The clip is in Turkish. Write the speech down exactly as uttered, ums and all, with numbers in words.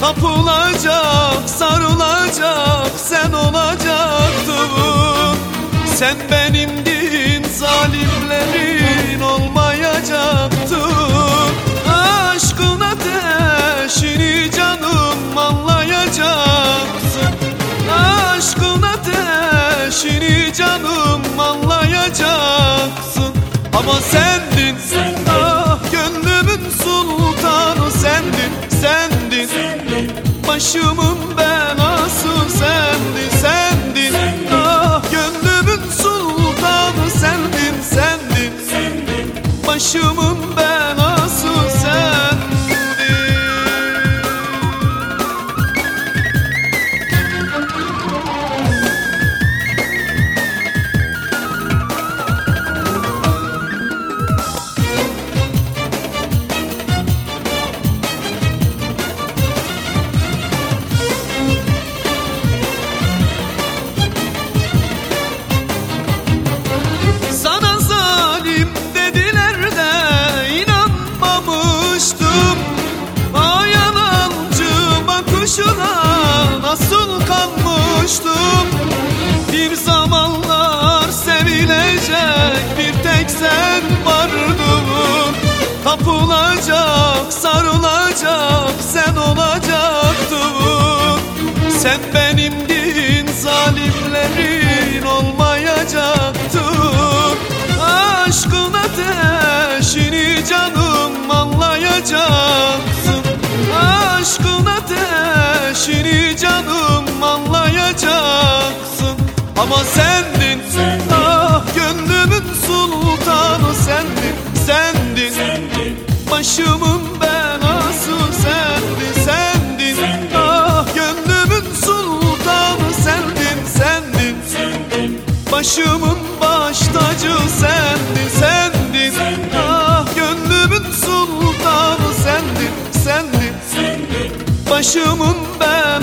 Tapılacak, sarılacak, sen olacaktın. Sen benimdin, zalimlerin olmayacaktın. Aşkın ateşini canım anlayacaksın. Aşkın ateşini canım anlayacaksın. Ama sendin, ah gönlümün sultanı sendin, sendin, başımın belası sendin, sendin, ah gönlümün sultanı sendin, sendin, başımın belası sendin. Sana zalim dediler de inanmamıştım. O yalancı bakışına nasıl kanmıştım. Bir zamanlar sevilecek bir tek sen vardın. Tapılacak, sarılacak, sen olacaktın. Sen benimdin, zalimlerin olmayacaktın. Aşkın ateşini canım anlayacaksın. Aşkın ateşini canım anlayacaksın. Ama sendin, ah gönlümün sultanı sendin, sendin, başımın belası sendin, sendin, ah gönlümün sultanı sendin, sendin, başımın baş tacı sendin, sendin, ah gönlümün sultanı sendin, sendin, başımın belası.